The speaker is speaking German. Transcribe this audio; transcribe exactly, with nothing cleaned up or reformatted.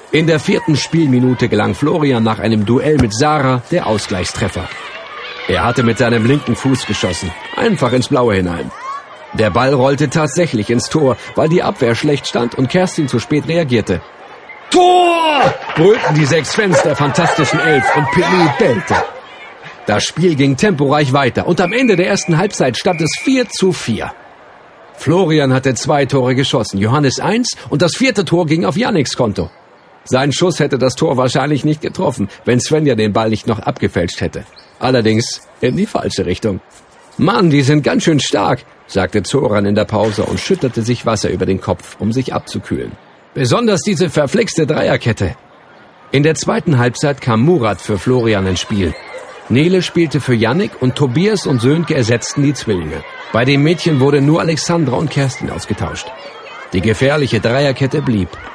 In der vierten Spielminute gelang Florian nach einem Duell mit Sarah der Ausgleichstreffer. Er hatte mit seinem linken Fuß geschossen, einfach ins Blaue hinein. Der Ball rollte tatsächlich ins Tor, weil die Abwehr schlecht stand und Kerstin zu spät reagierte. »Tor!« brüllten die sechs Fans der fantastischen Elf und Pelé bellte. Das Spiel ging temporeich weiter und am Ende der ersten Halbzeit stand es vier zu vier. Florian hatte zwei Tore geschossen, Johannes eins und das vierte Tor ging auf Yannicks Konto. Sein Schuss hätte das Tor wahrscheinlich nicht getroffen, wenn Svenja den Ball nicht noch abgefälscht hätte. Allerdings in die falsche Richtung. »Mann, die sind ganz schön stark«, sagte Zoran in der Pause und schüttete sich Wasser über den Kopf, um sich abzukühlen. »Besonders diese verflixte Dreierkette.« In der zweiten Halbzeit kam Murat für Florian ins Spiel. Nele spielte für Yannick und Tobias und Sönke ersetzten die Zwillinge. Bei den Mädchen wurde nur Alexandra und Kerstin ausgetauscht. Die gefährliche Dreierkette blieb.